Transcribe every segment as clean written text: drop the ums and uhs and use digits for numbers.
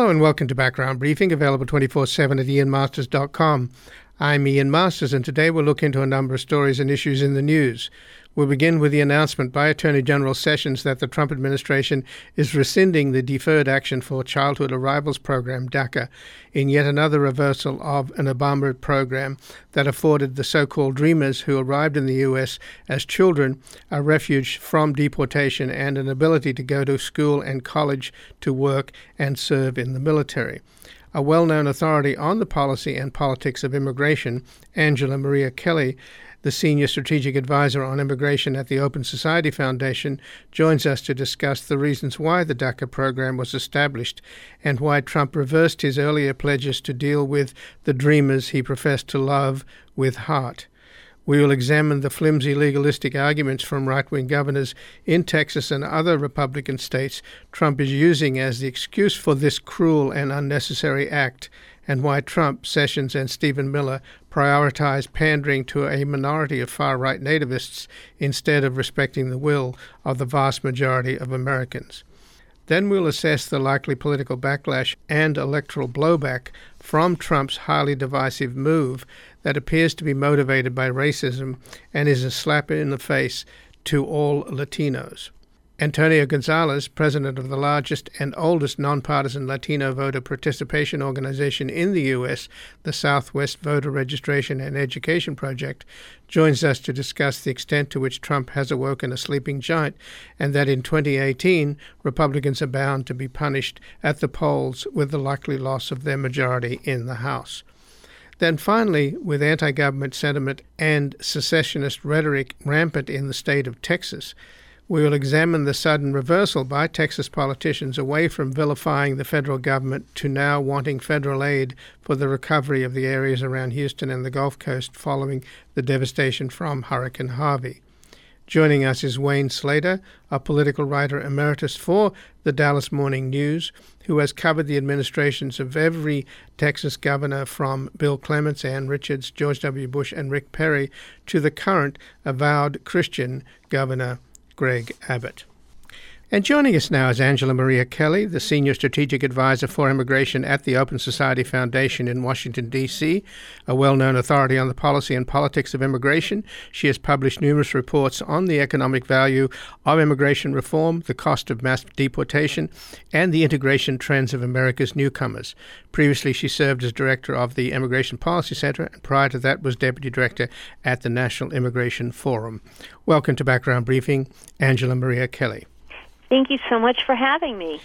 Hello and welcome to Background Briefing, available 24/7 at ianmasters.com. I'm Ian Masters, and today we'll look into a number of stories and issues in the news. We'll begin with the announcement by Attorney General Sessions that the Trump administration is rescinding the Deferred Action for Childhood Arrivals program, DACA, in yet another reversal of an Obama program that afforded the so-called Dreamers who arrived in the U.S. as children a refuge from deportation and an ability to go to school and college, to work and serve in the military. A well-known authority on the policy and politics of immigration, Angela Maria Kelly, the Senior Strategic Advisor on Immigration at the Open Society Foundation, joins us to discuss the reasons why the DACA program was established and why Trump reversed his earlier pledges to deal with the dreamers he professed to love with heart. We will examine the flimsy legalistic arguments from right-wing governors in Texas and other Republican states Trump is using as the excuse for this cruel and unnecessary act, and why Trump, Sessions, and Stephen Miller prioritize pandering to a minority of far-right nativists instead of respecting the will of the vast majority of Americans. Then we'll assess the likely political backlash and electoral blowback from Trump's highly divisive move that appears to be motivated by racism and is a slap in the face to all Latinos. Antonio Gonzalez, president of the largest and oldest nonpartisan Latino voter participation organization in the U.S., the Southwest Voter Registration and Education Project, joins us to discuss the extent to which Trump has awoken a sleeping giant and that in 2018 Republicans are bound to be punished at the polls with the likely loss of their majority in the House. Then finally, with anti-government sentiment and secessionist rhetoric rampant in the state of Texas, we will examine the sudden reversal by Texas politicians away from vilifying the federal government to now wanting federal aid for the recovery of the areas around Houston and the Gulf Coast following the devastation from Hurricane Harvey. Joining us is Wayne Slater, a political writer emeritus for the Dallas Morning News, who has covered the administrations of every Texas governor from Bill Clements, Ann Richards, George W. Bush, and Rick Perry to the current avowed Christian governor, Greg Abbott. And joining us now is Angela Maria Kelly, the Senior Strategic Advisor for Immigration at the Open Society Foundation in Washington, D.C., a well-known authority on the policy and politics of immigration. She has published numerous reports on the economic value of immigration reform, the cost of mass deportation, and the integration trends of America's newcomers. Previously, she served as director of the Immigration Policy Center, and prior to that was deputy director at the National Immigration Forum. Welcome to Background Briefing, Angela Maria Kelly. Thank you so much for having me.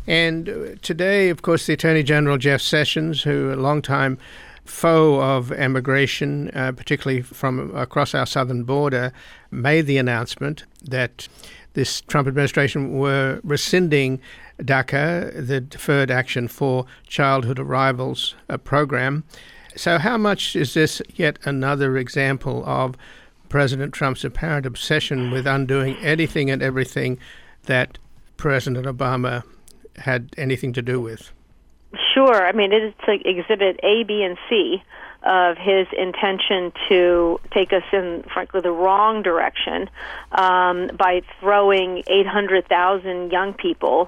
And today, of course, the Attorney General, Jeff Sessions, who a longtime foe of immigration, particularly from across our southern border, made the announcement that this Trump administration were rescinding DACA, the Deferred Action for Childhood Arrivals program. So how much is this yet another example of President Trump's apparent obsession with undoing anything and everything that President Obama had anything to do with? Sure. I mean, it's like Exhibit A, B, and C of his intention to take us in, frankly, the wrong direction by throwing 800,000 young people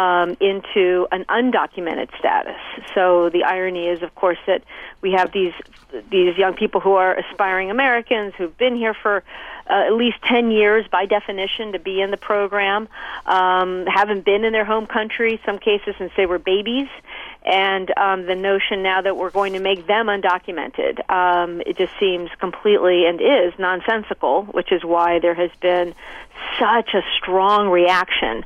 into an undocumented status. So the irony is, of course, that we have these young people who are aspiring Americans who've been here for at least 10 years by definition to be in the program, haven't been in their home country, some cases since they were babies, and the notion now that we're going to make them undocumented, it just seems completely and is nonsensical, which is why there has been such a strong reaction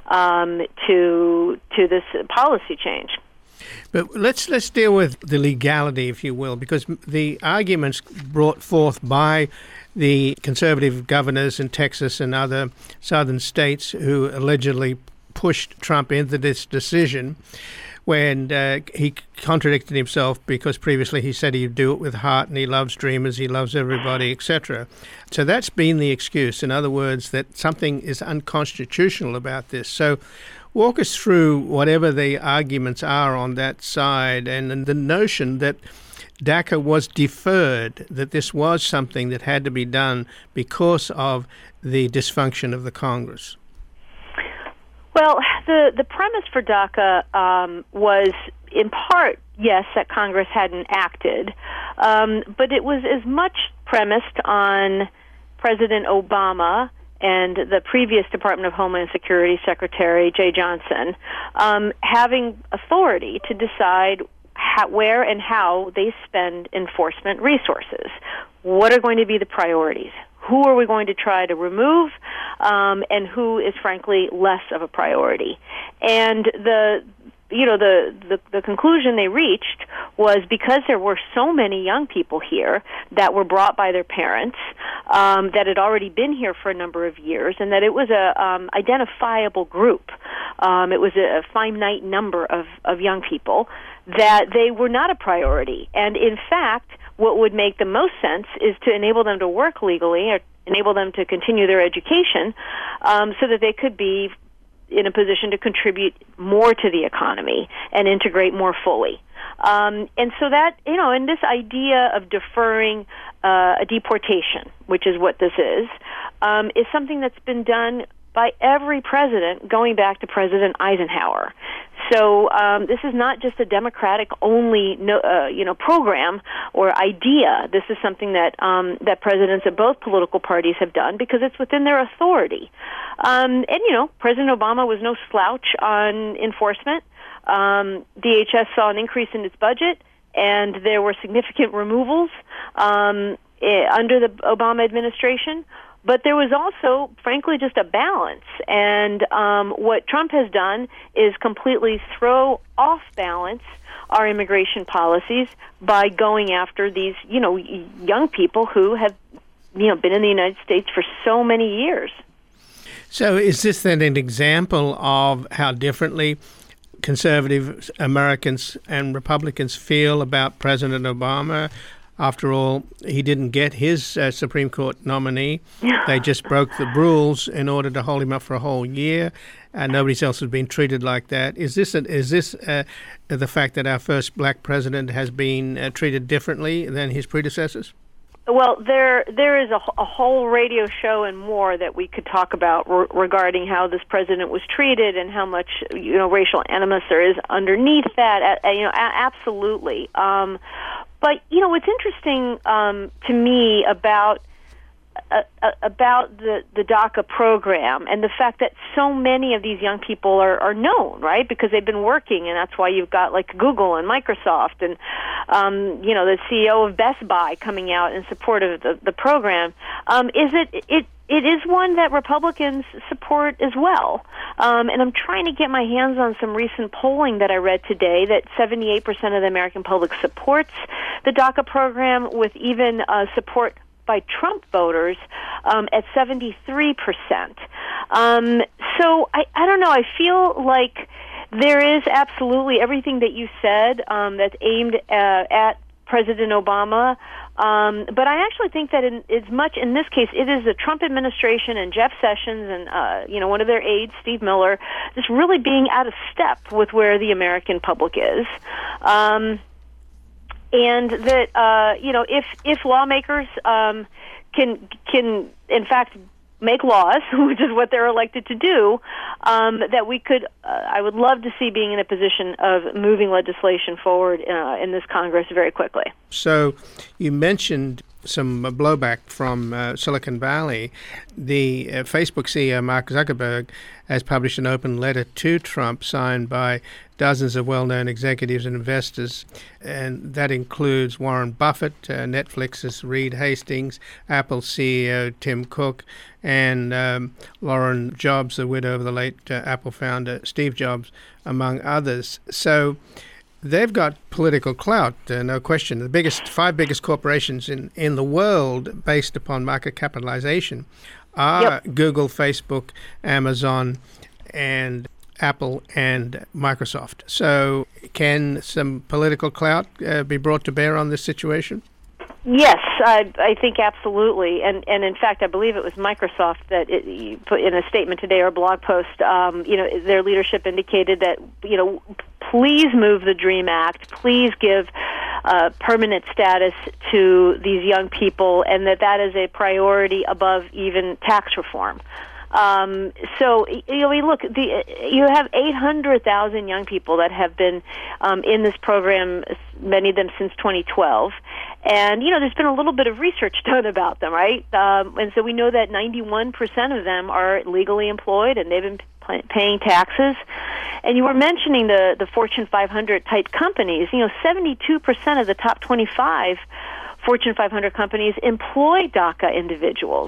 to this policy change. But let's deal with the legality, if you will, because the arguments brought forth by the conservative governors in Texas and other southern states who allegedly pushed Trump into this decision when he contradicted himself, because previously he said he'd do it with heart and he loves dreamers, he loves everybody, etc. So that's been the excuse. In other words, that something is unconstitutional about this. So walk us through whatever the arguments are on that side and the notion that DACA was deferred, that this was something that had to be done because of the dysfunction of the Congress. Well, the premise for DACA was, in part, yes, that Congress hadn't acted, but it was as much premised on President Obama and the previous Department of Homeland Security Secretary, Jay Johnson, having authority to decide where and how they spend enforcement resources. What are going to be the priorities? Who are we going to try to remove, and who is, frankly, less of a priority? And the conclusion they reached was, because there were so many young people here that were brought by their parents, that had already been here for a number of years, and that it was a identifiable group. It was a finite number of young people, that they were not a priority. And in fact, what would make the most sense is to enable them to work legally, or enable them to continue their education, so that they could be in a position to contribute more to the economy and integrate more fully. And so that, and this idea of deferring a deportation, which is what this is something that's been done by every president going back to President Eisenhower. So this is not just a Democratic-only, program or idea. This is something that that presidents of both political parties have done because it's within their authority. And President Obama was no slouch on enforcement. DHS saw an increase in its budget, and there were significant removals under the Obama administration. But there was also, frankly, just a balance. And what Trump has done is completely throw off balance our immigration policies by going after these, young people who have, been in the United States for so many years. So is this then an example of how differently conservative Americans and Republicans feel about President Obama? After all, he didn't get his Supreme Court nominee. They just broke the rules in order to hold him up for a whole year. Nobody else has been treated like that. Is this the fact that our first black president has been treated differently than his predecessors? Well, there is a whole radio show and more that we could talk about regarding how this president was treated and how much racial animus there is underneath that. Absolutely. But what's interesting to me about the DACA program and the fact that so many of these young people are known, right? Because they've been working, and that's why you've got like Google and Microsoft and the CEO of Best Buy coming out in support of the program. It is one that Republicans support as well. And I'm trying to get my hands on some recent polling that I read today that 78% of the American public supports the DACA program, with even support by Trump voters at 73%. So I don't know. I feel like there is absolutely everything that you said that's aimed at President Obama. But I actually think that in this case, it is the Trump administration and Jeff Sessions and one of their aides, Steve Miller, just really being out of step with where the American public is. And that if lawmakers can in fact make laws, which is what they're elected to do, that we could, I would love to see being in a position of moving legislation forward in this Congress very quickly. So you mentioned some blowback from Silicon Valley. The Facebook CEO, Mark Zuckerberg, has published an open letter to Trump signed by dozens of well-known executives and investors, and that includes Warren Buffett, Netflix's Reed Hastings, Apple CEO Tim Cook, and Lauren Jobs, the widow of the late Apple founder Steve Jobs, among others. So they've got political clout, no question. The five biggest corporations in the world based upon market capitalization are Google, Facebook, Amazon, and Apple and Microsoft. So can some political clout be brought to bear on this situation? Yes, I think absolutely. And in fact, I believe it was Microsoft that put in a statement today or a blog post, their leadership indicated that, please move the DREAM Act, please give permanent status to these young people, and that is a priority above even tax reform. So we look. You have 800,000 young people that have been in this program, many of them since 2012. And, there's been a little bit of research done about them, right? And so we know that 91% of them are legally employed, and they've been paying taxes. And you were mentioning the Fortune 500 type companies. 72% of the top 25 Fortune 500 companies employ DACA individuals.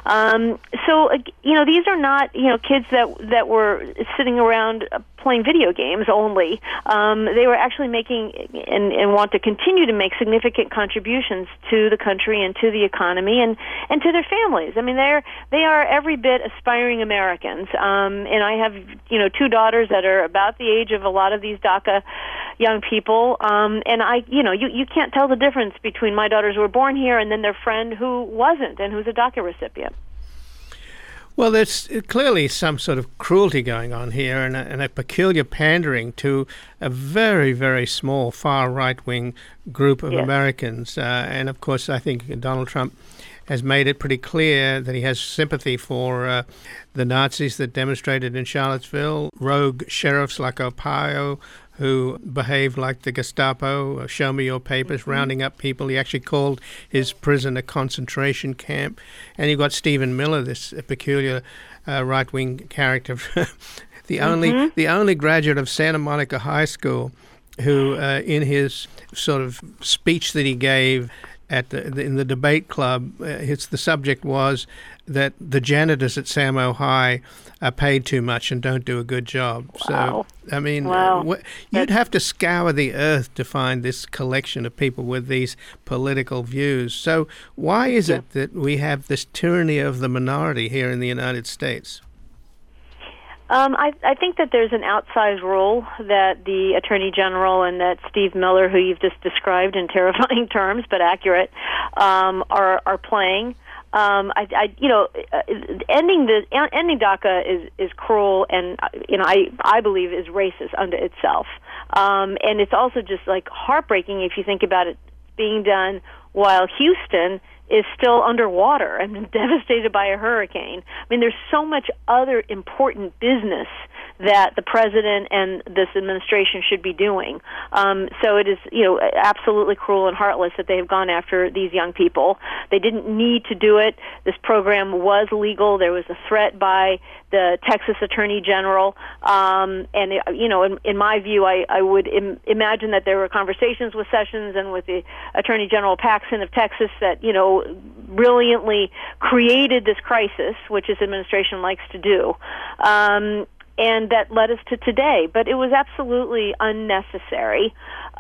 So these are not, kids that were sitting around playing video games only. They were actually making and want to continue to make significant contributions to the country and to the economy and to their families. I mean, they are every bit aspiring Americans. And I have, two daughters that are about the age of a lot of these DACA young people. And you can't tell the difference between my daughters who were born here and then their friend who wasn't and who's a DACA recipient. Well, there's clearly some sort of cruelty going on here and a peculiar pandering to a very, very small far right-wing group of Americans. And, of course, I think Donald Trump has made it pretty clear that he has sympathy for the Nazis that demonstrated in Charlottesville, rogue sheriffs like Arpaio, who behaved like the Gestapo, show me your papers, rounding up people. He actually called his prison a concentration camp. And you've got Stephen Miller, this peculiar right-wing character, the only graduate of Santa Monica High School who, in his sort of speech that he gave in the debate club, the subject was that the janitors at Samo High are paid too much and don't do a good job. Wow. So, I mean, you'd have to scour the earth to find this collection of people with these political views. So why is it that we have this tyranny of the minority here in the United States? I think that there's an outsized role that the Attorney General and that Steve Miller, who you've just described in terrifying terms but accurate, are playing. Ending DACA is cruel, and I believe is racist unto itself. And it's also just like heartbreaking if you think about it being done while Houston is still underwater and devastated by a hurricane. I mean, there's so much other important business that the president and this administration should be doing. So it is, absolutely cruel and heartless that they have gone after these young people. They didn't need to do it. This program was legal. There was a threat by the Texas Attorney General. And, in my view, I would imagine that there were conversations with Sessions and with the Attorney General Paxton of Texas that, brilliantly created this crisis, which his administration likes to do. And that led us to today. But it was absolutely unnecessary.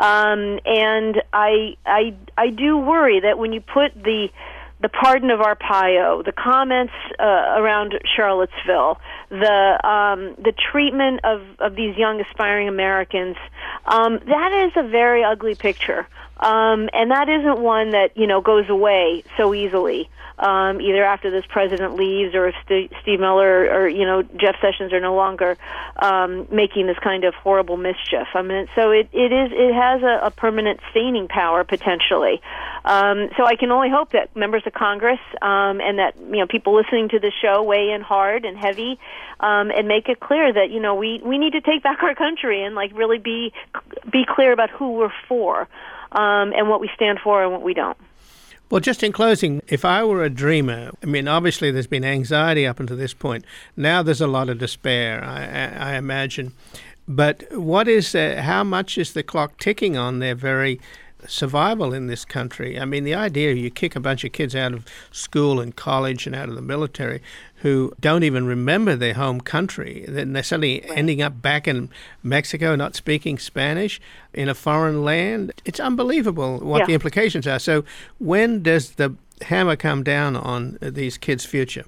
And I do worry that when you put the pardon of Arpaio, the comments around Charlottesville, the treatment of these young aspiring Americans, that is a very ugly picture. And that isn't one that, goes away so easily, either after this president leaves or if Steve Miller or, Jeff Sessions are no longer making this kind of horrible mischief. I mean, so it has a permanent staining power potentially. So I can only hope that members of Congress and that, people listening to this show weigh in hard and heavy and make it clear that, we need to take back our country and really be clear about who we're for. And what we stand for and what we don't. Well, just in closing, if I were a dreamer, I mean, obviously there's been anxiety up until this point. Now there's a lot of despair, I imagine. But how much is the clock ticking on their very survival in this country? I mean, the idea you kick a bunch of kids out of school and college and out of the military who don't even remember their home country, then they're suddenly ending up back in Mexico not speaking Spanish in a foreign land. It's unbelievable what the implications are. So when does the hammer come down on these kids' future?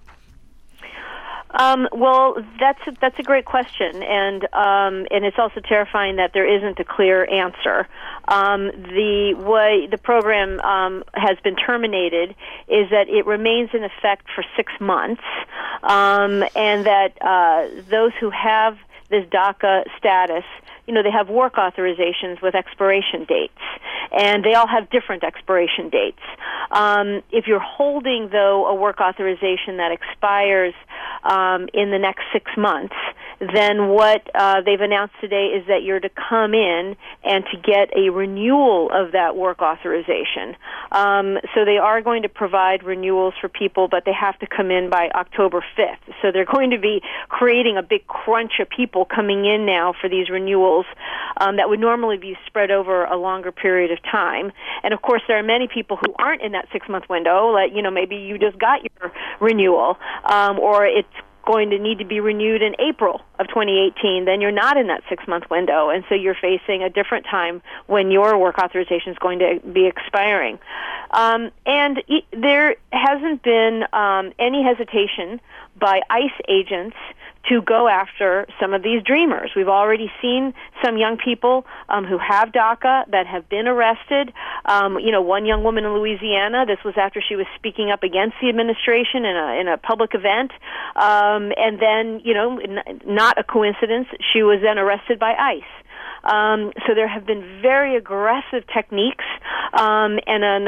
Well, that's a great question, and it's also terrifying that there isn't a clear answer. The way the program has been terminated is that it remains in effect for 6 months, and that those who have this DACA status, they have work authorizations with expiration dates, and they all have different expiration dates. If you're holding, though, a work authorization that expires in the next 6 months, then what they've announced today is that you're to come in and to get a renewal of that work authorization. So they are going to provide renewals for people, but they have to come in by October 5th. So they're going to be creating a big crunch of people coming in now for these renewals that would normally be spread over a longer period of time. And, of course, there are many people who aren't in that 6-month window. Like, maybe you just got your renewal, or it's going to need to be renewed in April of 2018, then you're not in that 6-month window, and so you're facing a different time when your work authorization is going to be expiring. And there hasn't been any hesitation by ICE agents to go after some of these dreamers. We've already seen some young people who have DACA that have been arrested. One young woman in Louisiana, this was after she was speaking up against the administration in a public event, and then, not a coincidence, she was then arrested by ICE. So there have been very aggressive techniques and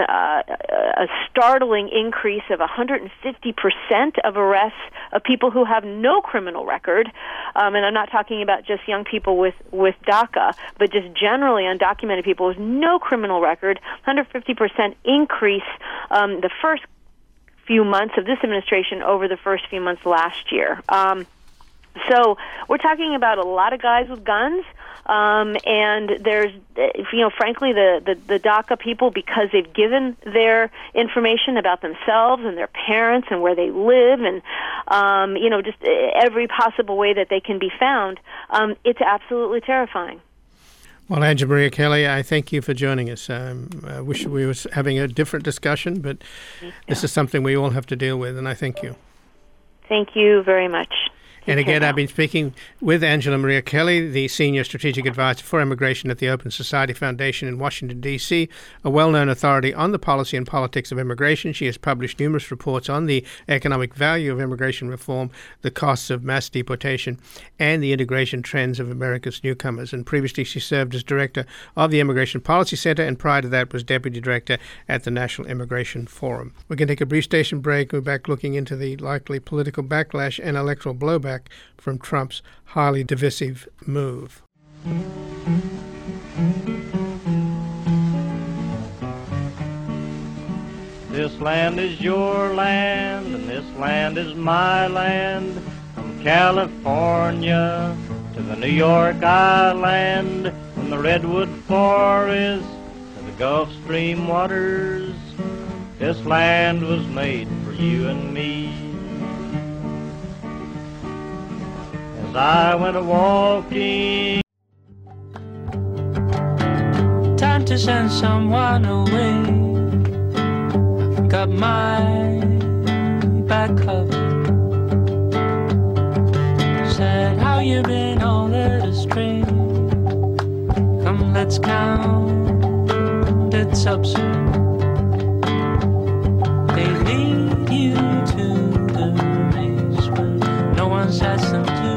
a startling increase of 150% of arrests of people who have no criminal record. And I'm not talking about just young people with DACA, but just generally undocumented people with no criminal record, 150% increase the first few months of this administration over the first few months last year. So we're talking about a lot of guys with guns. And there's, frankly, the DACA people, because they've given their information about themselves and their parents and where they live and, just every possible way that they can be found, it's absolutely terrifying. Well, Angela Maria Kelly, I thank you for joining us. I wish we were having a different discussion, but this is something we all have to deal with, and I thank you. Thank you very much. And again, I've been speaking with Angela Maria Kelly, the Senior Strategic Advisor for Immigration at the Open Society Foundation in Washington, D.C., a well-known authority on the policy and politics of immigration. She has published numerous reports on the economic value of immigration reform, the costs of mass deportation, and the integration trends of America's newcomers. And previously, she served as Director of the Immigration Policy Center, and prior to that was Deputy Director at the National Immigration Forum. We're going to take a brief station break. We're back looking into the likely political backlash and electoral blowback from Trump's highly divisive move. This land is your land, and this land is my land. From California to the New York Island, from the Redwood Forest to the Gulf Stream waters, this land was made for you and me. As I went a-walking, time to send someone away. I've got my back covered. Said, how you been all led astray? Come, let's count it's absurd. They lead you to the race, but no one's asked them to.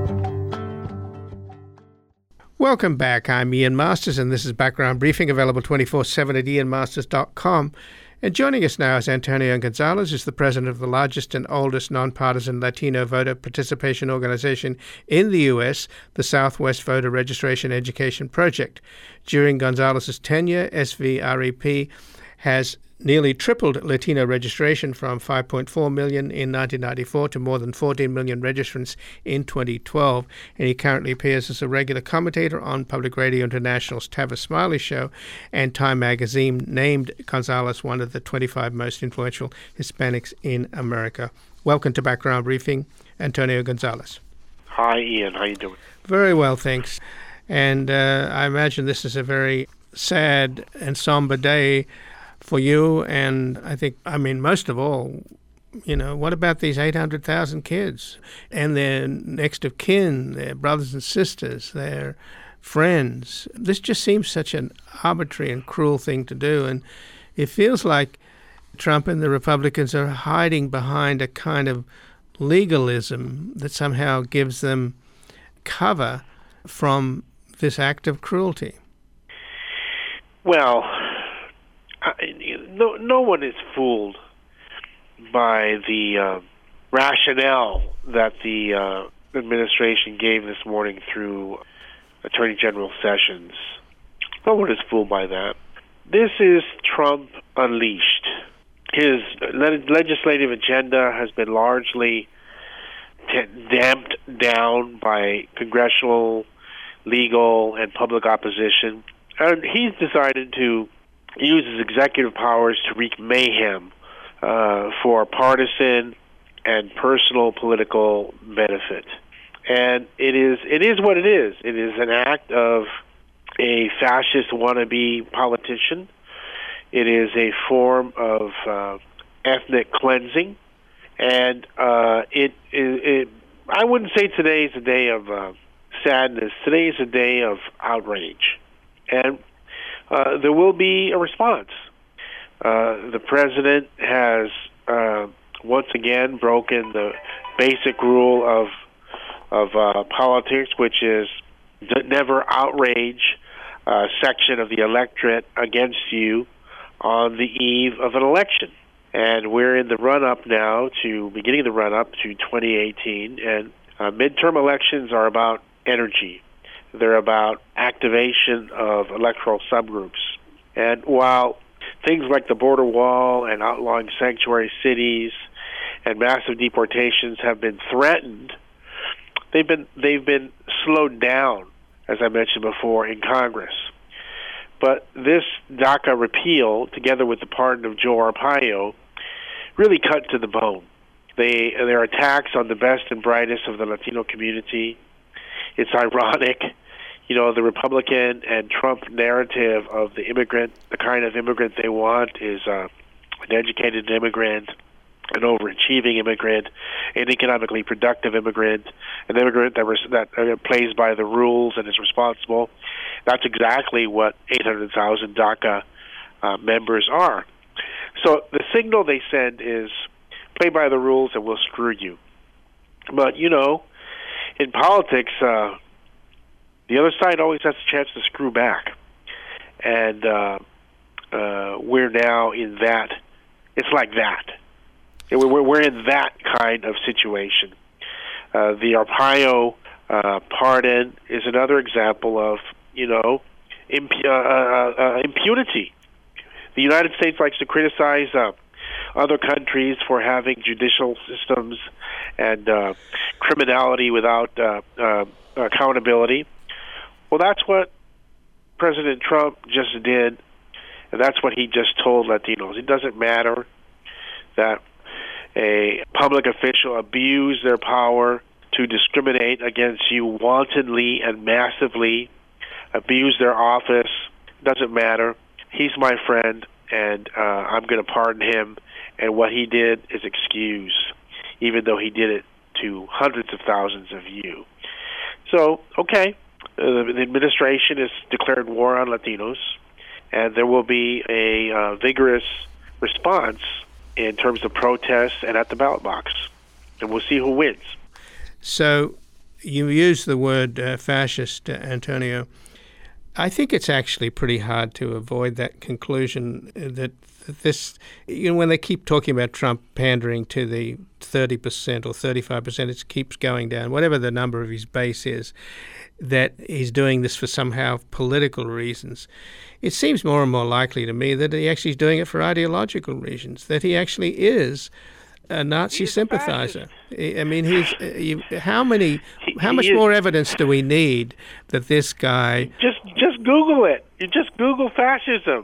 Welcome back. I'm Ian Masters, and this is Background Briefing, available 24/7 at ianmasters.com. And joining us now is Antonio Gonzalez, who's the president of the largest and oldest nonpartisan Latino voter participation organization in the U.S., the Southwest Voter Registration Education Project. During Gonzalez's tenure, SVREP has nearly tripled Latino registration from 5.4 million in 1994 to more than 14 million registrants in 2012. And he currently appears as a regular commentator on Public Radio International's Tavis Smiley Show, and Time Magazine named Gonzalez one of the 25 most influential Hispanics in America. Welcome to Background Briefing, Antonio Gonzalez. Hi, Ian. How you doing? Very well, thanks. And I imagine this is a very sad and somber day for you, and most of all, what about these 800,000 kids and their next of kin, their brothers and sisters, their friends? This just seems such an arbitrary and cruel thing to do, and it feels like Trump and the Republicans are hiding behind a kind of legalism that somehow gives them cover from this act of cruelty? Well, no one is fooled by the rationale that the administration gave this morning through Attorney General Sessions. No one is fooled by that. This is Trump unleashed. His legislative agenda has been largely damped down by congressional, legal, and public opposition. And he's decided to use his executive powers to wreak mayhem for partisan and personal political benefit. And it is what it is. It is an act of a fascist wannabe politician. It is a form of ethnic cleansing, and I wouldn't say today is a day of sadness. Today is a day of outrage, and there will be a response. The president has once again broken the basic rule of politics, which is never outrage a section of the electorate against you on the eve of an election. And we're in the run-up now to, beginning the run-up to 2018, and midterm elections are about energy. They're about activation of electoral subgroups. And while things like the border wall and outlawing sanctuary cities and massive deportations have been threatened, they've been slowed down, as I mentioned before, in Congress. But this DACA repeal, together with the pardon of Joe Arpaio, really cut to the bone. They're attacks on the best and brightest of the Latino community. It's ironic, the Republican and Trump narrative of the immigrant, the kind of immigrant they want is an educated immigrant, an overachieving immigrant, an economically productive immigrant, an immigrant that plays by the rules and is responsible. That's exactly what 800,000 DACA members are. So the signal they send is play by the rules and we'll screw you. But, in politics, the other side always has a chance to screw back. And we're now in that. It's like that. We're in that kind of situation. The Arpaio pardon is another example of, impunity. The United States likes to criticize other countries for having judicial systems and criminality without accountability. Well, that's what President Trump just did, and that's what he just told Latinos. It doesn't matter that a public official abused their power to discriminate against you wantonly and massively, abuse their office. Doesn't matter. He's my friend, and I'm going to pardon him. And what he did is excused, even though he did it to hundreds of thousands of you. So, okay, the administration has declared war on Latinos, and there will be a vigorous response in terms of protests and at the ballot box. And we'll see who wins. So you use the word fascist, Antonio. I think it's actually pretty hard to avoid that conclusion that this, when they keep talking about Trump pandering to the 30% or 35%, it keeps going down, whatever the number of his base is, that he's doing this for somehow political reasons. It seems more and more likely to me that he actually is doing it for ideological reasons, that he actually is a Nazi sympathizer. I mean, how much more evidence do we need that this guy... Just Google it. You just Google fascism.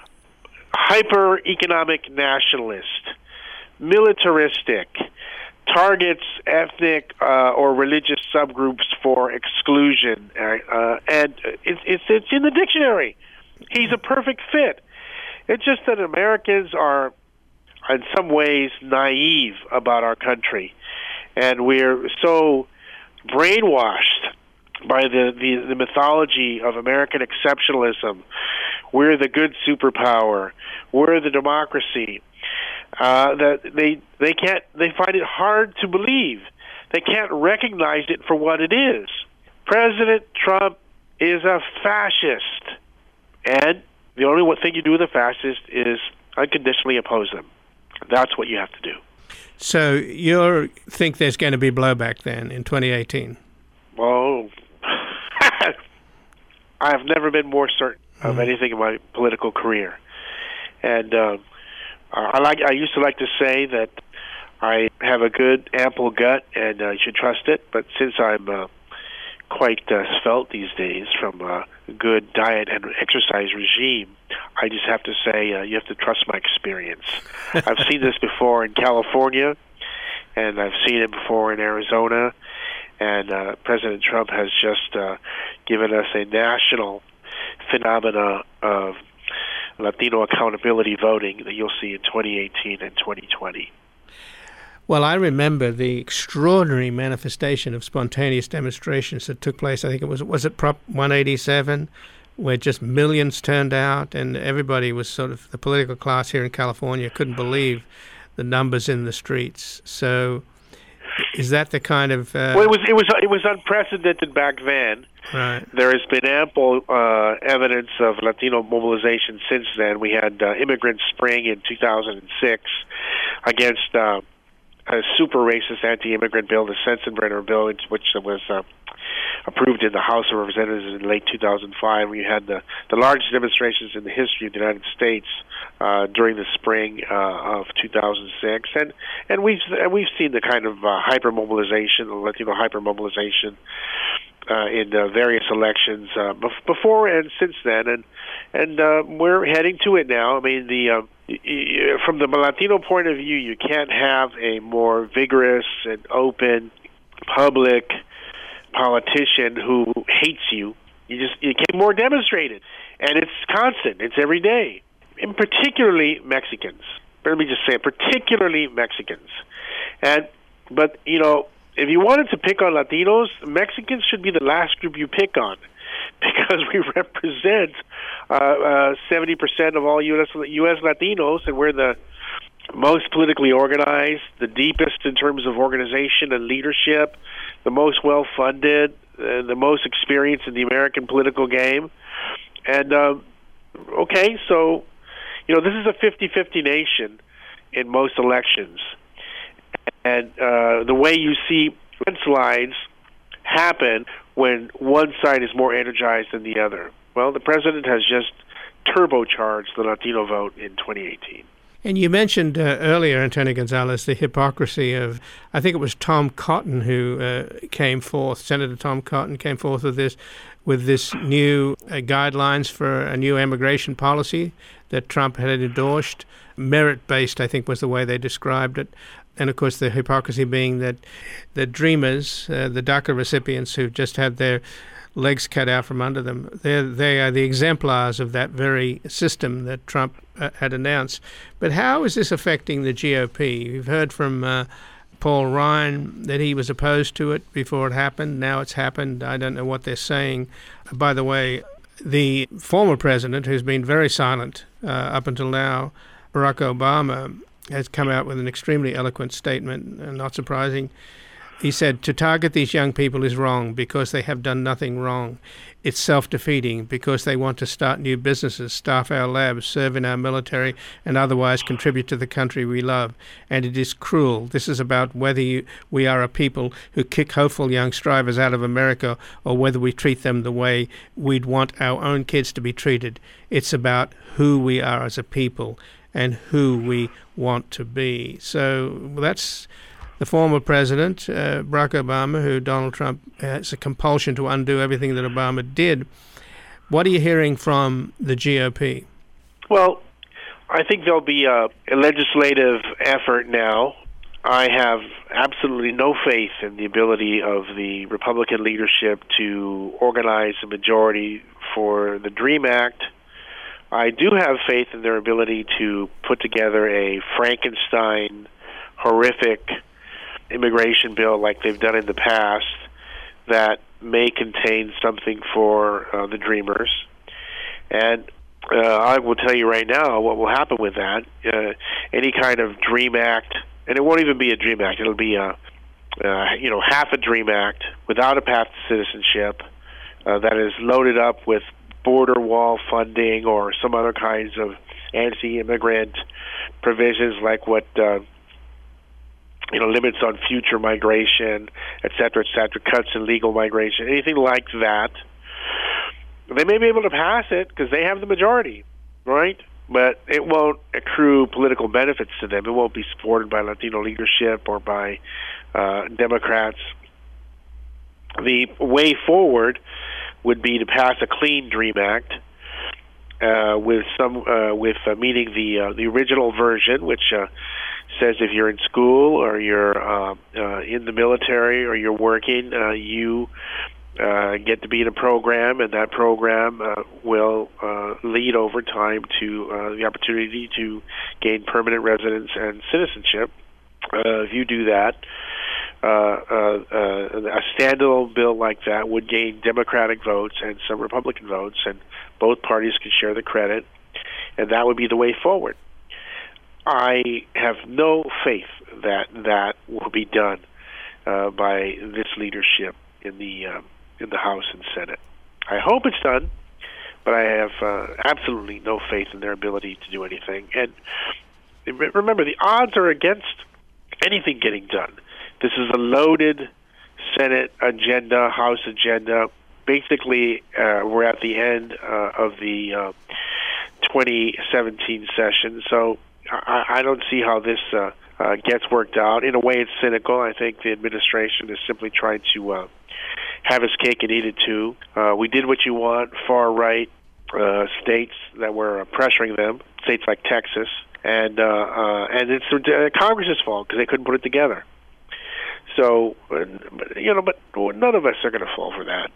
Hyper-economic nationalist, militaristic, targets ethnic or religious subgroups for exclusion, and it's in the dictionary. He's a perfect fit. It's just that Americans are, in some ways, naive about our country, and we're so brainwashed by the mythology of American exceptionalism. We're the good superpower. We're the democracy. That they find it hard to believe. They can't recognize it for what it is. President Trump is a fascist. And the only thing you do with a fascist is unconditionally oppose them. That's what you have to do. So you think there's going to be blowback then in 2018? Well, I've never been more certain of anything in my political career. And I used to like to say that I have a good, ample gut, and you should trust it. But since I'm quite svelte these days from a good diet and exercise regime, I just have to say you have to trust my experience. I've seen this before in California, and I've seen it before in Arizona, and President Trump has just given us a national phenomena of Latino accountability voting that you'll see in 2018 and 2020. Well, I remember the extraordinary manifestation of spontaneous demonstrations that took place. I think was it Prop 187, where just millions turned out, and everybody was sort of, the political class here in California couldn't believe the numbers in the streets. So, is that the kind of? Well, it was unprecedented back then. Right. There has been ample evidence of Latino mobilization since then. We had Immigrant Spring in 2006 against a super racist anti-immigrant bill, the Sensenbrenner bill, which was approved in the House of Representatives in late 2005. We had the largest demonstrations in the history of the United States during the spring of 2006, and we've seen the kind of hypermobilization, Latino hypermobilization in various elections before and since then, and we're heading to it now. I mean, from the Latino point of view, you can't have a more vigorous and open public politician who hates you. It can more demonstrated, and it's constant. It's every day, and particularly Mexicans. Let me just say, particularly Mexicans, but if you wanted to pick on Latinos, Mexicans should be the last group you pick on, because we represent 70% of all U.S. Latinos, and we're the most politically organized, the deepest in terms of organization and leadership, the most well-funded, the most experienced in the American political game. And, okay, so, this is a 50-50 nation in most elections. And the way you see landslides happen when one side is more energized than the other. Well, the president has just turbocharged the Latino vote in 2018. And you mentioned earlier, Antonio Gonzalez, the hypocrisy of, I think it was Tom Cotton who came forth, Senator Tom Cotton came forth with this new guidelines for a new immigration policy that Trump had endorsed. Merit-based, I think, was the way they described it. And, of course, the hypocrisy being that the dreamers, the DACA recipients who just had their legs cut out from under them, they are the exemplars of that very system that Trump had announced. But how is this affecting the GOP? We've heard from Paul Ryan that he was opposed to it before it happened. Now it's happened. I don't know what they're saying. By the way, the former president, who's been very silent up until now, Barack Obama, has come out with an extremely eloquent statement, not surprising. He said, to target these young people is wrong because they have done nothing wrong. It's self-defeating because they want to start new businesses, staff our labs, serve in our military, and otherwise contribute to the country we love. And it is cruel. This is about whether we are a people who kick hopeful young strivers out of America or whether we treat them the way we'd want our own kids to be treated. It's about who we are as a people and who we want to be. So that's the former president, Barack Obama, who Donald Trump has a compulsion to undo everything that Obama did. What are you hearing from the GOP? Well, I think there'll be a legislative effort now. I have absolutely no faith in the ability of the Republican leadership to organize a majority for the DREAM Act. I do have faith in their ability to put together a Frankenstein, horrific immigration bill like they've done in the past that may contain something for the Dreamers. And I will tell you right now what will happen with that. Any kind of DREAM Act, and it won't even be a DREAM Act, it'll be a half a DREAM Act without a path to citizenship, that is loaded up with border wall funding or some other kinds of anti-immigrant provisions, like what limits on future migration, et cetera, cuts in legal migration, anything like that, they may be able to pass it because they have the majority, right? But it won't accrue political benefits to them. It won't be supported by Latino leadership or by Democrats. The way forward would be to pass a Clean Dream Act meaning the original version, which says if you're in school or you're in the military or you're working, you get to be in a program, and that program will lead over time to the opportunity to gain permanent residence and citizenship. If you do that, a standalone bill like that would gain Democratic votes and some Republican votes, and both parties could share the credit, and that would be the way forward. I have no faith that that will be done by this leadership in the House and Senate. I hope it's done, but I have absolutely no faith in their ability to do anything. And remember, the odds are against anything getting done. This is a loaded Senate agenda, House agenda. Basically, we're at the end of the 2017 session, so I don't see how this gets worked out. In a way, it's cynical. I think the administration is simply trying to have his cake and eat it too. We did what you want, far-right states that were pressuring them, states like Texas, and it's Congress's fault because they couldn't put it together. So, but none of us are going to fall for that.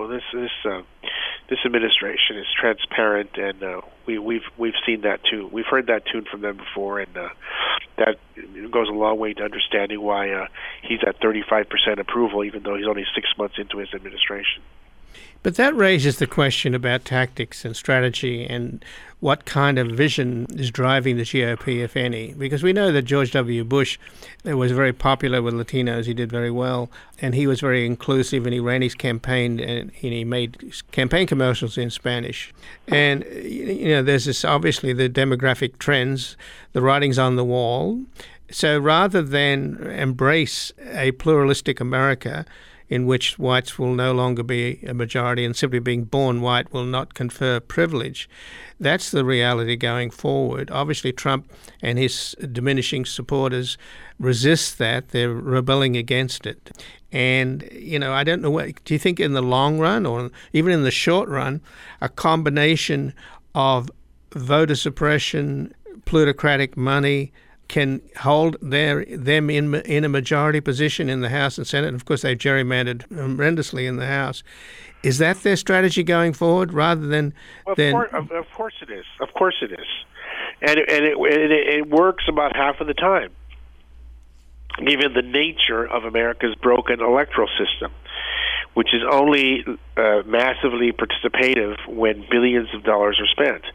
This administration is transparent, and we've seen that too. We've heard that tune from them before, and that goes a long way to understanding why he's at 35% approval, even though he's only 6 months into his administration. But that raises the question about tactics and strategy and what kind of vision is driving the GOP, if any. Because we know that George W. Bush was very popular with Latinos. He did very well, and he was very inclusive, and he ran his campaign, and he made campaign commercials in Spanish. And, there's this, obviously, the demographic trends, the writing's on the wall. So rather than embrace a pluralistic America in which whites will no longer be a majority and simply being born white will not confer privilege, that's the reality going forward. Obviously, Trump and his diminishing supporters resist that. They're rebelling against it. And, I don't know, do you think in the long run or even in the short run, a combination of voter suppression, plutocratic money, can hold them in a majority position in the House and Senate? And of course, they've gerrymandered horrendously in the House. Is that their strategy going forward, rather than? Of course it is. Of course it is, and it works about half of the time, given the nature of America's broken electoral system, which is only massively participative when billions of dollars are spent.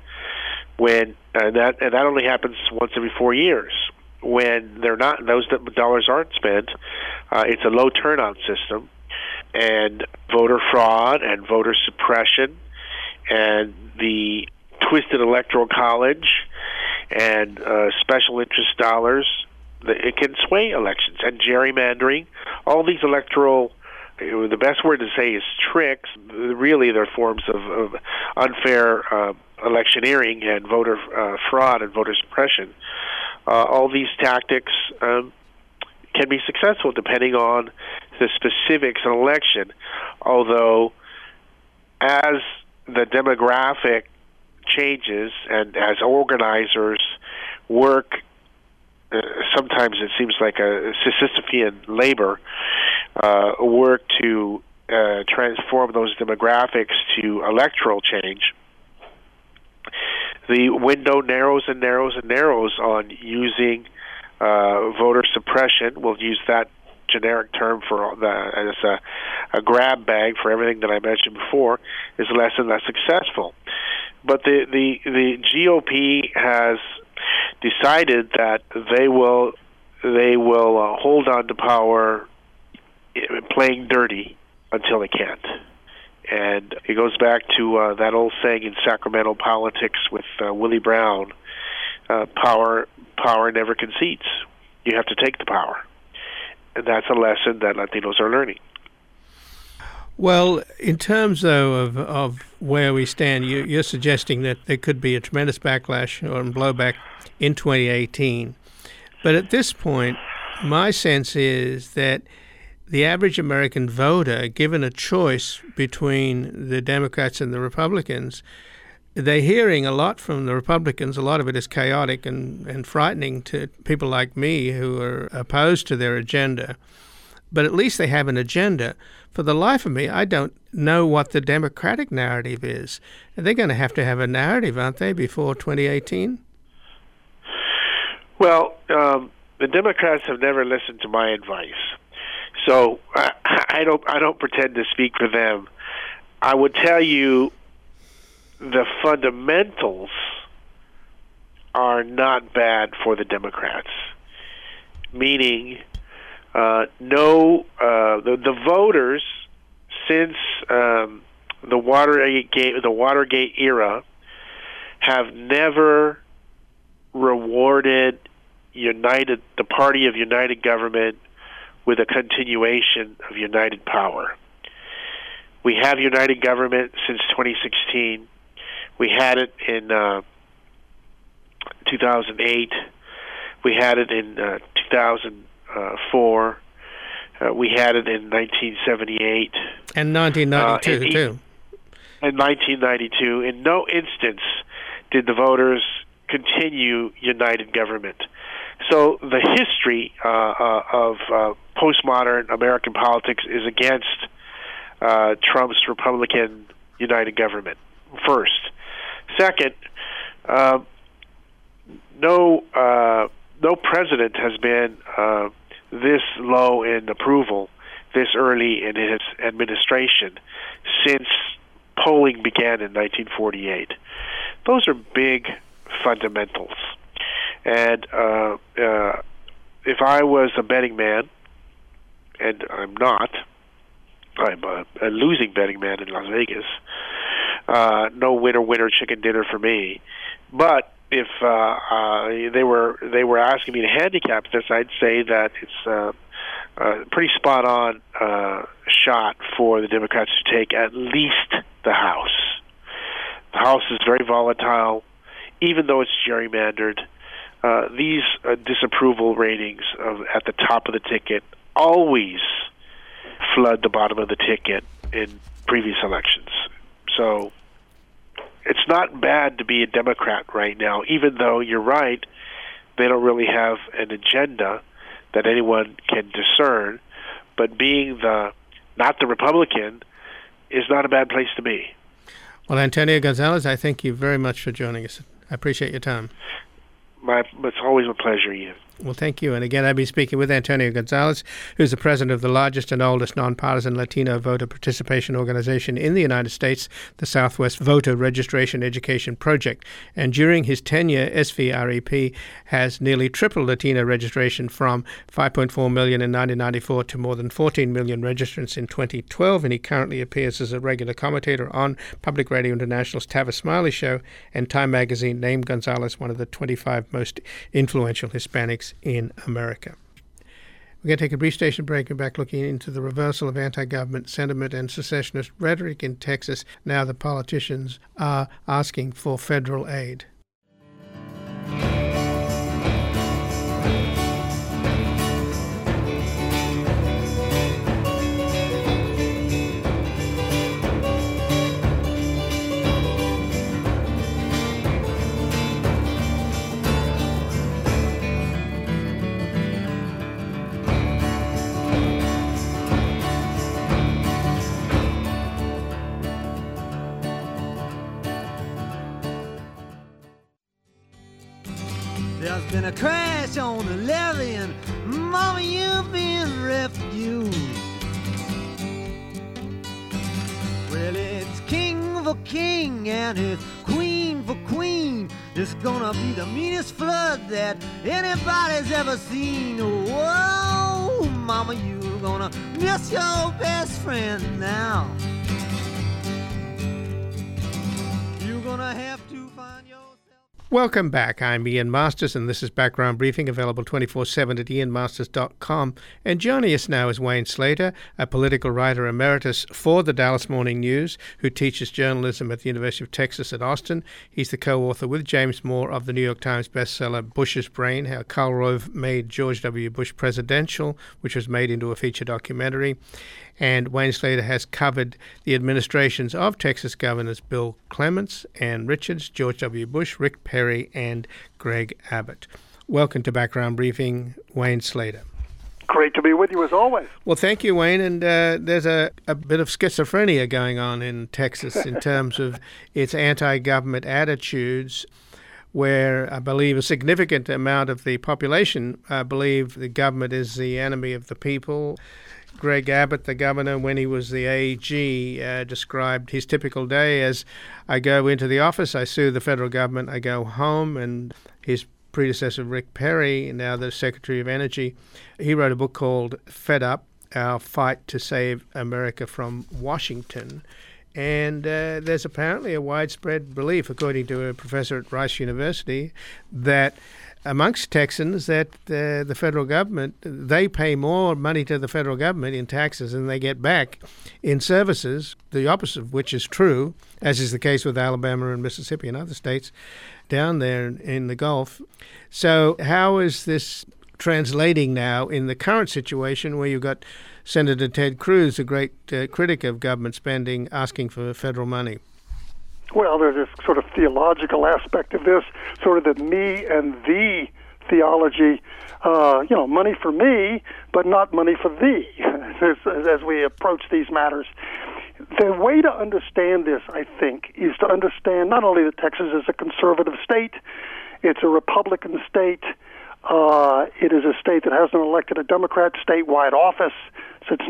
And that only happens once every 4 years. When those dollars aren't spent, it's a low turnout system, and voter fraud and voter suppression, and the twisted electoral college, and special interest dollars, it can sway elections, and gerrymandering, all these electoral. The best word to say is tricks. Really, they're forms of unfair electioneering and voter fraud and voter suppression. All these tactics can be successful depending on the specifics of an election. Although, as the demographic changes and as organizers work, sometimes it seems like a Sisyphean labor, work to transform those demographics to electoral change, the window narrows and narrows and narrows on using voter suppression. We'll use that generic term as a grab bag for everything that I mentioned before, is less and less successful. But the GOP has decided that they will hold on to power playing dirty until they can't. And it goes back to that old saying in Sacramento politics with Willie Brown, power never concedes. You have to take the power. And that's a lesson that Latinos are learning. Well, in terms, though, of where we stand, you're suggesting that there could be a tremendous backlash or blowback in 2018. But at this point, my sense is that the average American voter, given a choice between the Democrats and the Republicans, they're hearing a lot from the Republicans. A lot of it is chaotic and frightening to people like me who are opposed to their agenda. But at least they have an agenda. For the life of me, I don't know what the Democratic narrative is. They're going to have a narrative, aren't they, before 2018? Well, the Democrats have never listened to my advice. So I don't pretend to speak for them. I would tell you the fundamentals are not bad for the Democrats, meaning the voters since the Watergate era have never rewarded the party of united government with a continuation of united power. We have united government since 2016. We had it in 2008. We had it in 2004. We had it in 1978. And 1992, too. In 1992. In no instance did the voters continue united government. So the history of postmodern American politics is against Trump's Republican united government, first. Second, no president has been this low in approval this early in his administration since polling began in 1948. Those are big fundamentals. And if I was a betting man, and I'm not, I'm a losing betting man in Las Vegas, no winner chicken dinner for me. But if they were asking me to handicap this, I'd say that it's a pretty spot on shot for the Democrats to take at least the House. The House is very volatile, even though it's gerrymandered. These disapproval ratings at the top of the ticket always flood the bottom of the ticket in previous elections. So it's not bad to be a Democrat right now, even though you're right, they don't really have an agenda that anyone can discern. But being not the Republican is not a bad place to be. Well, Antonio Gonzalez, I thank you very much for joining us. I appreciate your time. It's always a pleasure, Ian. Well, thank you. And again, I'll be speaking with Antonio Gonzalez, who's the president of the largest and oldest nonpartisan Latino voter participation organization in the United States, the Southwest Voter Registration Education Project. And during his tenure, SVREP has nearly tripled Latino registration from 5.4 million in 1994 to more than 14 million registrants in 2012. And he currently appears as a regular commentator on Public Radio International's Tavis Smiley Show, and Time Magazine named Gonzalez one of the 25 most influential Hispanics in America. We're going to take a brief station break and back looking into the reversal of anti-government sentiment and secessionist rhetoric in Texas. Now the politicians are asking for federal aid. There's been a crash on the levee and Mama, you've been refused. Well, it's king for king and it's queen for queen. It's gonna be the meanest flood that anybody's ever seen. Whoa, Mama, you're gonna miss your best friend now. gonna have to find yourself. Welcome back. I'm Ian Masters, and this is Background Briefing, available 24/7 at ianmasters.com. And joining us now is Wayne Slater, a political writer emeritus for the Dallas Morning News, who teaches journalism at the University of Texas at Austin. He's the co-author with James Moore of the New York Times bestseller Bush's Brain, How Karl Rove Made George W. Bush Presidential, which was made into a feature documentary. And Wayne Slater has covered the administrations of Texas Governors Bill Clements, Ann Richards, George W. Bush, Rick Perry, and Greg Abbott. Welcome to Background Briefing, Wayne Slater. Great to be with you as always. Well, thank you, Wayne. And there's a bit of schizophrenia going on in Texas in terms of its anti-government attitudes, where I believe a significant amount of the population believe the government is the enemy of the people. Greg Abbott, the governor, when he was the AG, described his typical day as, I go into the office, I sue the federal government, I go home. And his predecessor, Rick Perry, now the Secretary of Energy, he wrote a book called Fed Up, Our Fight to Save America from Washington. And there's apparently a widespread belief, according to a professor at Rice University, that amongst Texans that the federal government, they pay more money to the federal government in taxes than they get back in services, the opposite of which is true, as is the case with Alabama and Mississippi and other states down there in the Gulf. So how is this translating now in the current situation where you've got Senator Ted Cruz, a great critic of government spending, asking for federal money? Well, there's this sort of theological aspect of this, sort of the me and thee theology, money for me, but not money for thee, as we approach these matters. The way to understand this, I think, is to understand not only that Texas is a conservative state, it's a Republican state, it is a state that hasn't elected a Democrat statewide office since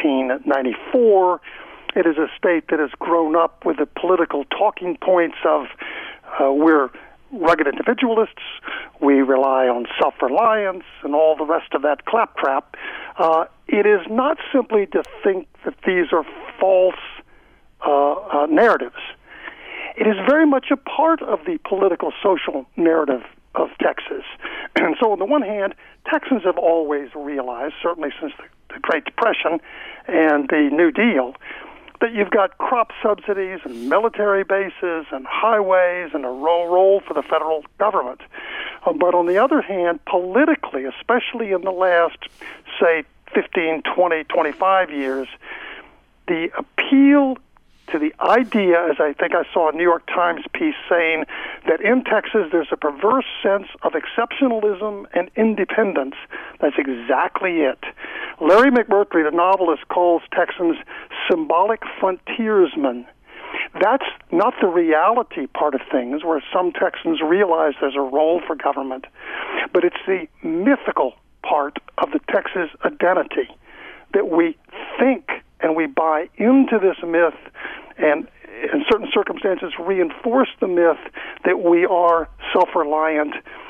1994. It is a state that has grown up with the political talking points of we're rugged individualists, we rely on self-reliance, and all the rest of that claptrap. It is not simply to think that these are false narratives. It is very much a part of the political social narrative of Texas. And so on the one hand, Texans have always realized, certainly since the Great Depression and the New Deal, that you've got crop subsidies and military bases and highways and a role for the federal government. But on the other hand, politically, especially in the last, say, 15, 20, 25 years, the appeal to the idea, as I think I saw a New York Times piece saying, that in Texas there's a perverse sense of exceptionalism and independence. That's exactly it. Larry McMurtry, the novelist, calls Texans symbolic frontiersmen. That's not the reality part of things, where some Texans realize there's a role for government, but it's the mythical part of the Texas identity, that we think and we buy into this myth, and in certain circumstances reinforce the myth that we are self-reliant,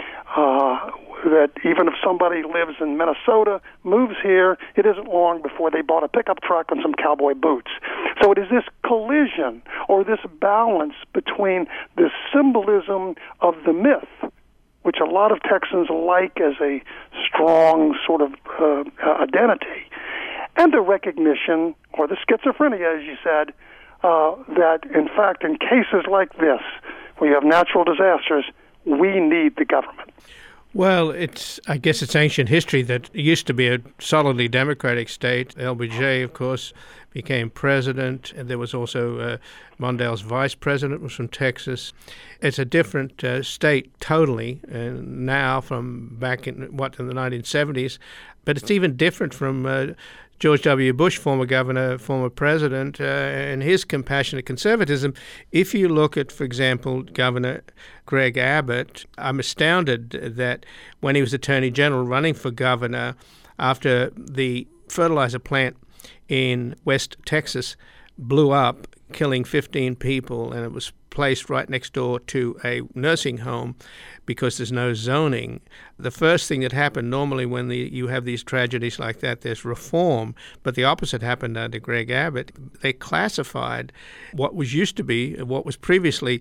that even if somebody lives in Minnesota, moves here, it isn't long before they bought a pickup truck and some cowboy boots. So it is this collision or this balance between the symbolism of the myth, which a lot of Texans like as a strong sort of identity, and the recognition, or the schizophrenia, as you said, that, in fact, in cases like this, where you have natural disasters, we need the government. Well, I guess it's ancient history that it used to be a solidly Democratic state. LBJ, of course, became president, and there was also Mondale's vice president was from Texas. It's a different state totally now from back in the 1970s, but it's even different from George W. Bush, former governor, former president, and his compassionate conservatism. If you look at, for example, Governor Greg Abbott, I'm astounded that when he was Attorney General running for governor after the fertilizer plant in West Texas blew up, killing 15 people, and it was placed right next door to a nursing home because there's no zoning. The first thing that happened, normally when you have these tragedies like that, there's reform, but the opposite happened under Greg Abbott. They classified what was previously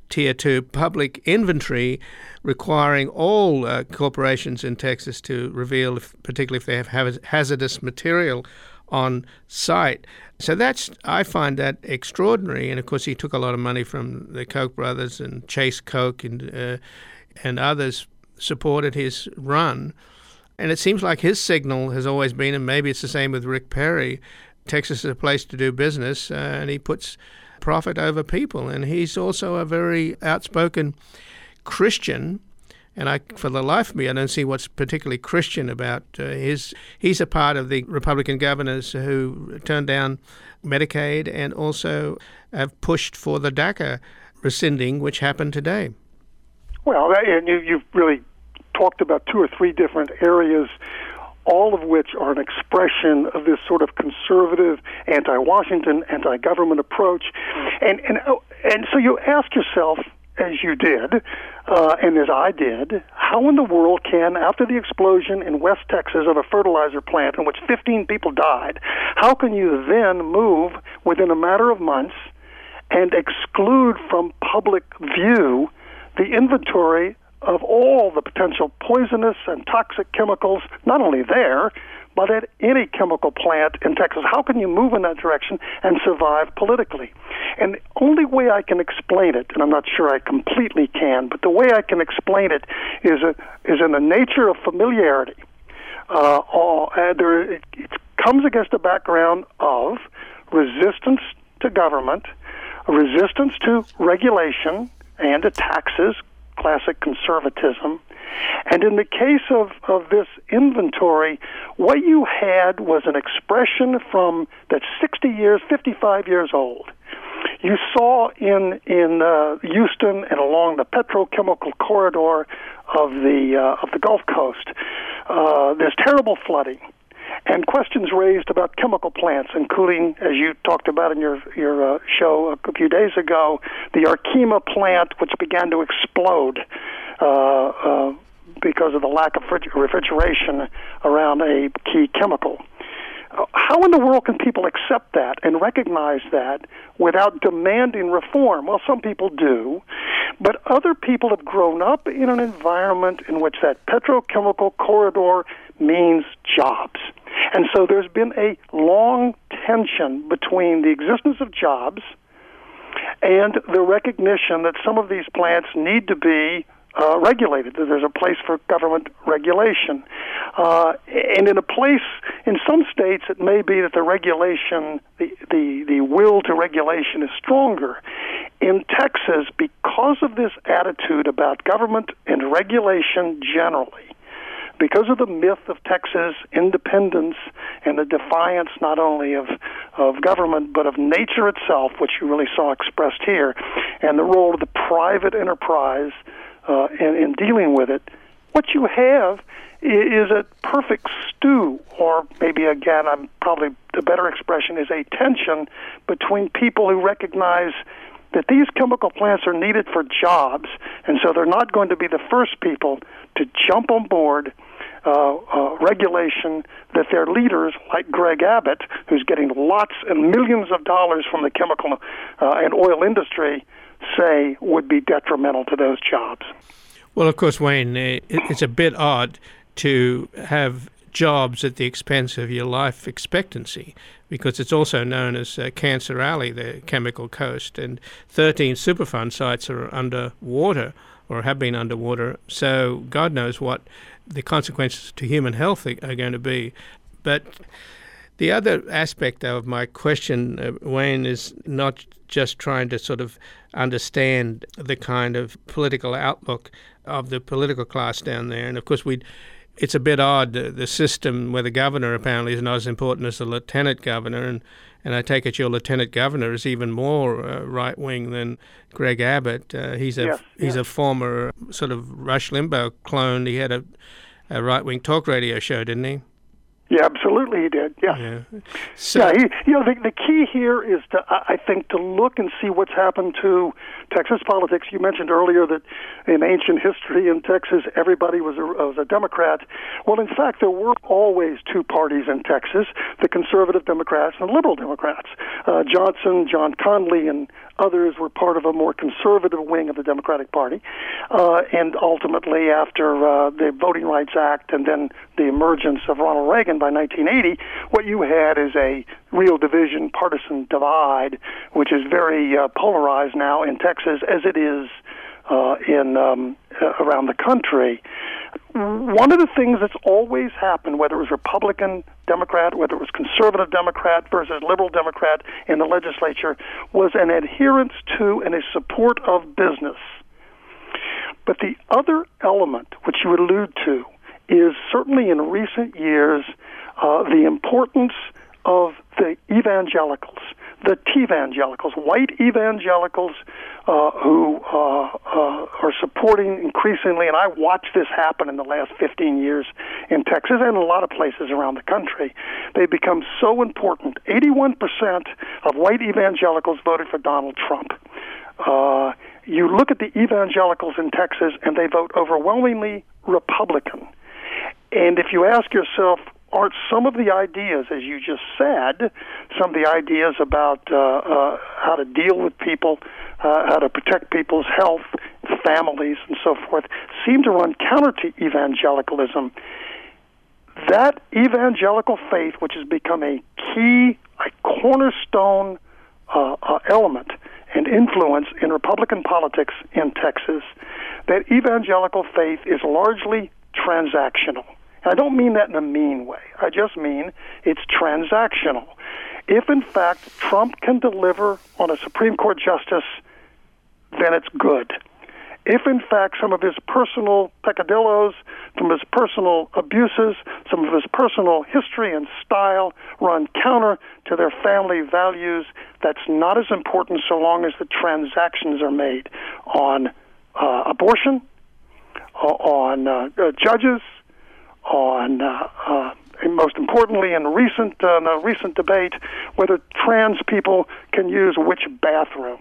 Tier 2 public inventory requiring all corporations in Texas to reveal, particularly if they have hazardous material on site. So I find that extraordinary. And of course, he took a lot of money from the Koch brothers, and Chase Koch and others supported his run. And it seems like his signal has always been, and maybe it's the same with Rick Perry, Texas is a place to do business, and he puts profit over people. And he's also a very outspoken Christian. And for the life of me, I don't see what's particularly Christian about he's a part of the Republican governors who turned down Medicaid and also have pushed for the DACA rescinding, which happened today. Well, and you've really talked about 2 or 3 different areas, all of which are an expression of this sort of conservative, anti-Washington, anti-government approach. And so you ask yourself, as you did, and as I did, how in the world can, after the explosion in West Texas of a fertilizer plant in which 15 people died, how can you then move within a matter of months and exclude from public view the inventory of all the potential poisonous and toxic chemicals, not only there, but at any chemical plant in Texas? How can you move in that direction and survive politically? And the only way I can explain it, and I'm not sure I completely can, but the way I can explain it is in the nature of familiarity. It comes against a background of resistance to government, resistance to regulation and to taxes, classic conservatism. And in the case of this inventory, what you had was an expression from that's 60 years, 55 years old. You saw in Houston and along the petrochemical corridor of the Gulf Coast, there's terrible flooding and questions raised about chemical plants, including, as you talked about in your show a few days ago, the Arkema plant, which began to explode because of the lack of refrigeration around a key chemical. How in the world can people accept that and recognize that without demanding reform? Well, some people do, but other people have grown up in an environment in which that petrochemical corridor means jobs. And so there's been a long tension between the existence of jobs and the recognition that some of these plants need to be regulated, that there's a place for government regulation. And in some states, it may be that the regulation, the will to regulation is stronger. In Texas, because of this attitude about government and regulation generally, because of the myth of Texas independence and the defiance not only of government but of nature itself, which you really saw expressed here, and the role of the private enterprise in dealing with it, what you have is a perfect stew, or maybe, again, probably the better expression is a tension between people who recognize that these chemical plants are needed for jobs, and so they're not going to be the first people to jump on board regulation that their leaders, like Greg Abbott, who's getting lots and millions of dollars from the chemical and oil industry, say would be detrimental to those jobs. Well, of course, Wayne, it's a bit odd to have jobs at the expense of your life expectancy, because it's also known as Cancer Alley, the chemical coast, and 13 Superfund sites are underwater or have been underwater, so God knows what the consequences to human health are going to be. But the other aspect of my question, Wayne, is not just trying to sort of understand the kind of political outlook of the political class down there. And of course, it's a bit odd, the system where the governor apparently is not as important as the lieutenant governor. And I take it your lieutenant governor is even more right-wing than Greg Abbott. He's a former sort of Rush Limbaugh clone. He had a right-wing talk radio show, didn't he? Yeah, absolutely he did. Yeah. So, the key here is I think to look and see what's happened to Texas politics. You mentioned earlier that in ancient history in Texas, everybody was a Democrat. Well, in fact, there were always two parties in Texas, the conservative Democrats and the liberal Democrats. John Connally and Others were part of a more conservative wing of the Democratic Party. And ultimately, after the Voting Rights Act and then the emergence of Ronald Reagan by 1980, what you had is a real division, partisan divide, which is very polarized now in Texas as it is around the country. One of the things that's always happened, whether it was Republican, Democrat, whether it was conservative Democrat versus liberal Democrat in the legislature, was an adherence to and a support of business. But the other element, which you allude to, is certainly in recent years the importance of the evangelicals, the T-evangelicals, white evangelicals who are supporting increasingly, and I watched this happen in the last 15 years in Texas and in a lot of places around the country. They become so important. 81% of white evangelicals voted for Donald Trump. You look at the evangelicals in Texas, and they vote overwhelmingly Republican. And if you ask yourself, aren't some of the ideas, as you just said, some of the ideas about how to deal with people, how to protect people's health, families, and so forth, seem to run counter to evangelicalism? That evangelical faith, which has become a key, a cornerstone element and influence in Republican politics in Texas, that evangelical faith is largely transactional. I don't mean that in a mean way. I just mean it's transactional. If, in fact, Trump can deliver on a Supreme Court justice, then it's good. If, in fact, some of his personal peccadillos, some of his personal abuses, some of his personal history and style run counter to their family values, that's not as important so long as the transactions are made on abortion, on judges, on, and most importantly, in a recent debate, whether trans people can use which bathroom.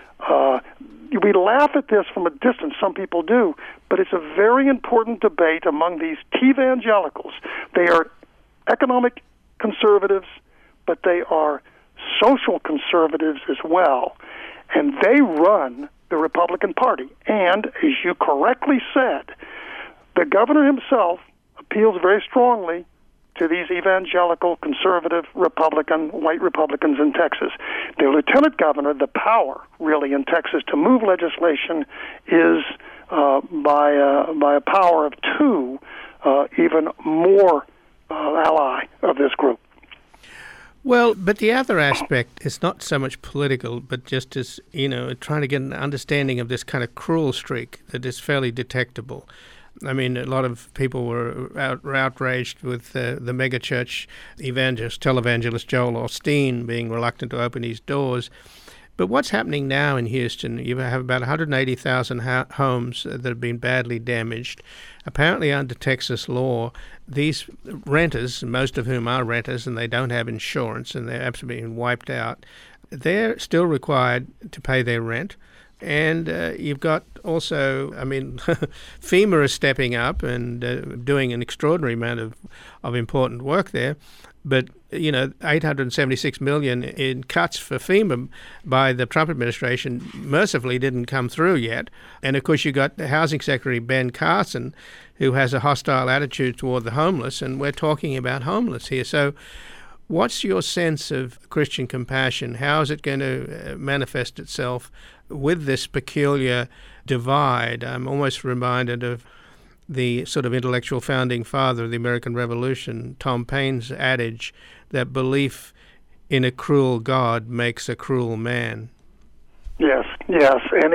We laugh at this from a distance, some people do, but it's a very important debate among these T-evangelicals. They are economic conservatives, but they are social conservatives as well, and they run the Republican Party. And, as you correctly said, the governor himself appeals very strongly to these evangelical, conservative, Republican, white Republicans in Texas. The lieutenant governor, the power really in Texas to move legislation is by a power of two, even more ally of this group. Well, but the other aspect is not so much political, but just as, trying to get an understanding of this kind of cruel streak that is fairly detectable. I mean, a lot of people were outraged with the megachurch televangelist Joel Osteen being reluctant to open his doors. But what's happening now in Houston, you have about 180,000 homes that have been badly damaged. Apparently, under Texas law, these renters, most of whom are renters and they don't have insurance and they're absolutely being wiped out, they're still required to pay their rent. And you've got also, FEMA is stepping up and doing an extraordinary amount of important work there. But, $876 million in cuts for FEMA by the Trump administration mercifully didn't come through yet. And, of course, you got the Housing Secretary Ben Carson, who has a hostile attitude toward the homeless, and we're talking about homeless here. So what's your sense of Christian compassion? How is it going to manifest itself with this peculiar divide? I'm almost reminded of the sort of intellectual founding father of the American Revolution, Tom Paine's adage that belief in a cruel God makes a cruel man. Yes, and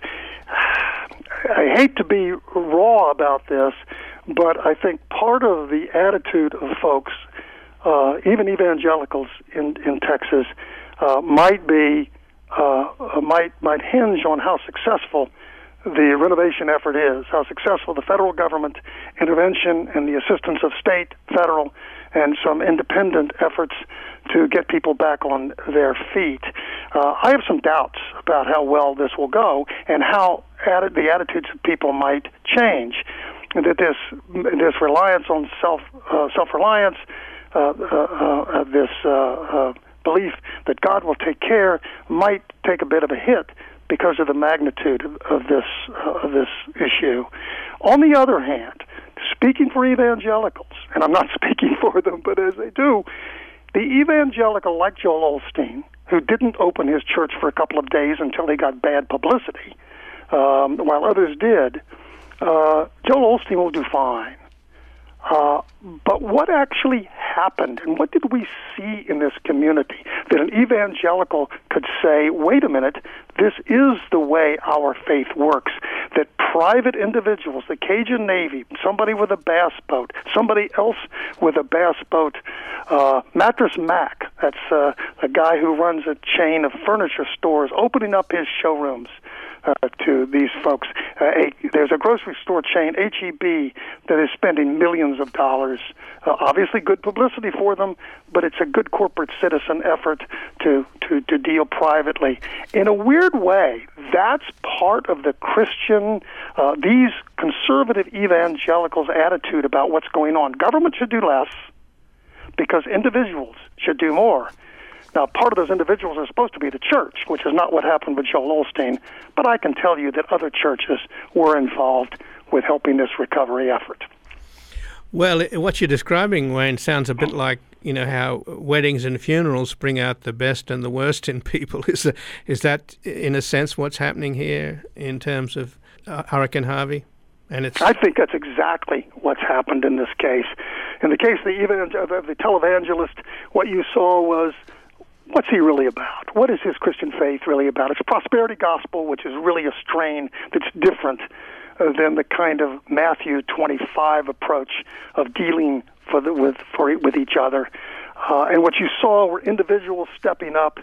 I hate to be raw about this, but I think part of the attitude of folks, even evangelicals in Texas, might hinge on how successful the renovation effort is, how successful the federal government intervention and the assistance of state, federal, and some independent efforts to get people back on their feet. I have some doubts about how well this will go and how the attitudes of people might change. And that this reliance on self-reliance, this belief that God will take care might take a bit of a hit because of the magnitude of this issue. On the other hand, speaking for evangelicals, and I'm not speaking for them, but as they do, the evangelical like Joel Osteen, who didn't open his church for a couple of days until he got bad publicity, while others did, Joel Osteen will do fine. But what actually happened, and what did we see in this community that an evangelical could say, wait a minute, this is the way our faith works, that private individuals, the Cajun Navy, somebody with a bass boat, somebody else with a bass boat, Mattress Mac, that's a guy who runs a chain of furniture stores, opening up his showrooms to these folks. There's a grocery store chain, H-E-B, that is spending millions of dollars. Obviously good publicity for them, but it's a good corporate citizen effort to deal privately. In a weird way, that's part of the Christian, these conservative evangelicals' attitude about what's going on. Government should do less because individuals should do more. Now, part of those individuals are supposed to be the church, which is not what happened with Joel Osteen, but I can tell you that other churches were involved with helping this recovery effort. Well, what you're describing, Wayne, sounds a bit like, how weddings and funerals bring out the best and the worst in people. Is that, in a sense, what's happening here in terms of Hurricane Harvey? I think that's exactly what's happened in this case. In the case of the televangelist, what you saw was, what's he really about? What is his Christian faith really about? It's a prosperity gospel, which is really a strain that's different than the kind of Matthew 25 approach of dealing with each other. And what you saw were individuals stepping up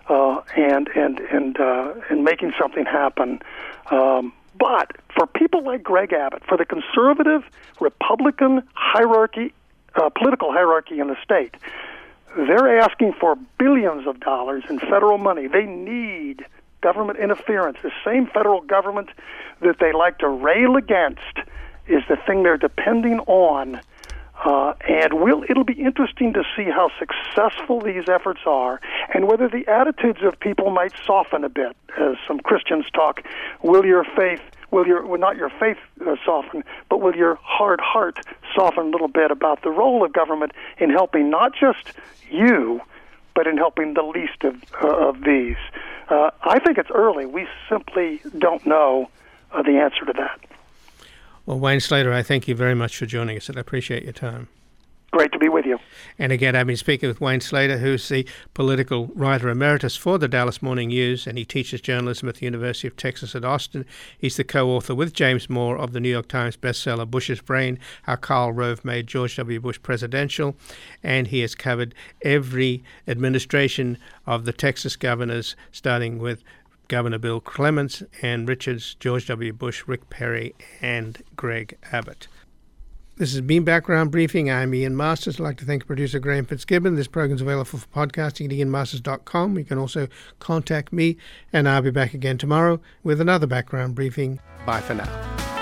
and making something happen. But for people like Greg Abbott, for the conservative Republican hierarchy, political hierarchy in the state, they're asking for billions of dollars in federal money. They need government interference. The same federal government that they like to rail against is the thing they're depending on. And it'll be interesting to see how successful these efforts are and whether the attitudes of people might soften a bit. As some Christians talk, not your faith soften, but will your hard heart soften a little bit about the role of government in helping not just you, but in helping the least of these. I think it's early. We simply don't know the answer to that. Well, Wayne Slater, I thank you very much for joining us, and I appreciate your time. Great to be with you. And again, I've been speaking with Wayne Slater, who's the political writer emeritus for the Dallas Morning News, and he teaches journalism at the University of Texas at Austin. He's the co-author with James Moore of the New York Times bestseller Bush's Brain, How Karl Rove Made George W. Bush Presidential, and he has covered every administration of the Texas governors, starting with Governor Bill Clements, Ann Richards, George W. Bush, Rick Perry, and Greg Abbott. This has been Background Briefing. I'm Ian Masters. I'd like to thank producer Graham Fitzgibbon. This program is available for podcasting at ianmasters.com. You can also contact me, and I'll be back again tomorrow with another Background Briefing. Bye for now.